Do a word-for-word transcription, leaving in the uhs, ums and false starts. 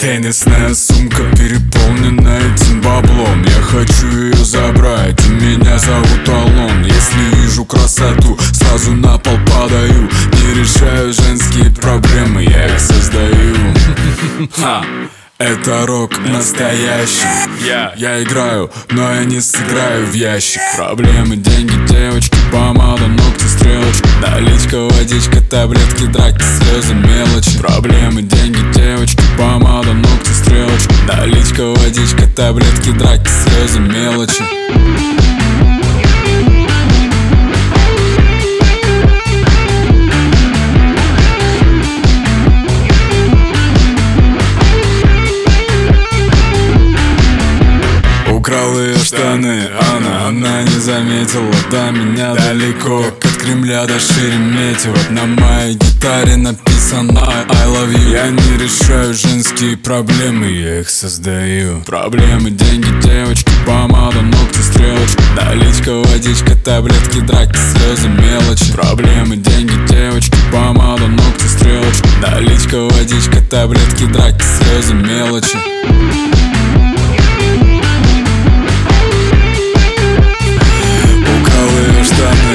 Теннисная сумка переполнена этим баблом. Я хочу ее забрать, и меня зовут Алон. Если вижу красоту, сразу на пол падаю. Не решаю женские проблемы, я их создаю. Это рок настоящий. Я играю, но я не сыграю в ящик. Проблемы, деньги, девочки, помада, ногти, стрелочки, наличка, водичка, таблетки, драки, слезы, мелочи. Проблемы, деньги, девочки, помада, ногти, стрелочки, наличка, водичка, таблетки, драки, слезы, мелочи. Украл ее штаны, она, она не заметила до меня далеко, как от Кремля до Шереметьево. На моей гитаре написано I love you. Я не решаю женские проблемы, я их создаю. Проблемы, деньги, девочки, помада, ногти, стрелочки, наличка, водичка, таблетки, драки, слезы, мелочи. Проблемы, деньги, девочки, помада, ногти, стрелочки, наличка, водичка, таблетки, драки, слезы, мелочи. Штаны,